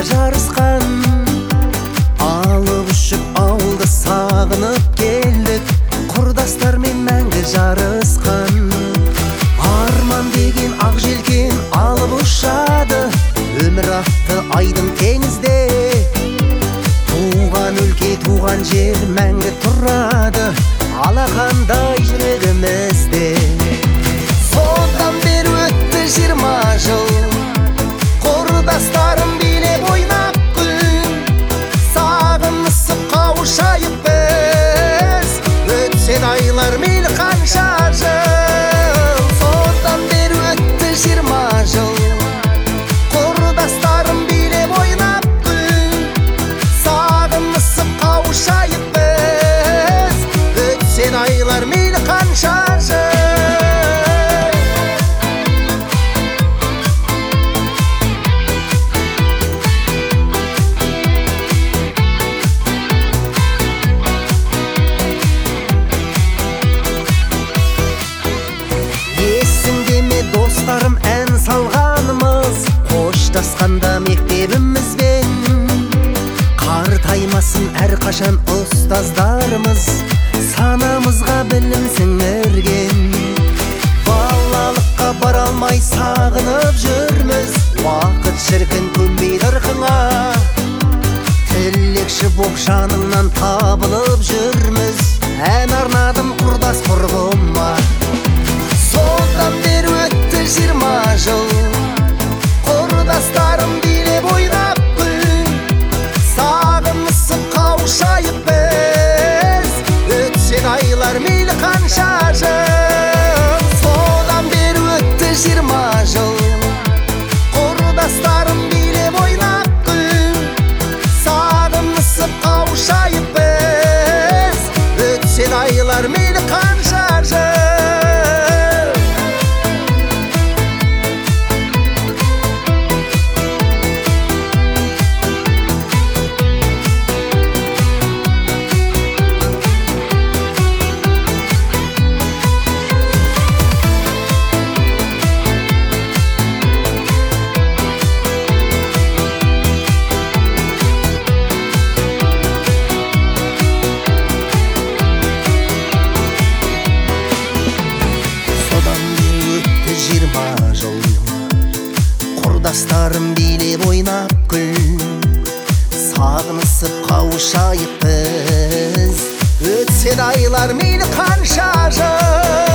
жарысқан, алып ұшып ауылды сағынып келдік, құрдастармен мәңгі жарысқан. Арман деген ақ желкен алып ұшады, өмір атты айдың теңізде. Туған өлке, туған жер мәңгі тұрады, алақандай жүрегімізде. Содан бері өтті 20 жыл, құрдастарым билеп ойнап күн, сағынысып қауышайық біз, өтсе айлар мейлі қанша жыл. Содан бері өтті 20 жыл, құрдастарым билеп ойнап күн, сағынысып қауышайық біз, өтсе айлар мейлі қанша жыл. Достарым ән салғанымыз, қоштасқанда мектебімізбен. Қартаймасын әрқашан ұстаздарымыз, санамызға білім сіңірген. Балалыққа бара алмай сағынып жүрміз, уақыт шіркін көнбейді ырқыңа. Тілекші боп жаныңнан табылып жүрміз, ән арнадым құрдас құрбыма. Содан бері өтті 20 жыл, құрдастарым билеп ойнап күн, сағынысып қауышайық біз, өтсе айлар мейлі қанша жыл. Содан бері өтті 20 жыл, құрдастарым билеп ойнап күн, сағынысып қауышайық біз, өтсе айлар мейлі қанша жыл. Құрдастарым билеп ойнап күн, сағынысып қауышайық біз, өтсе айлар мейлі қанша жыл.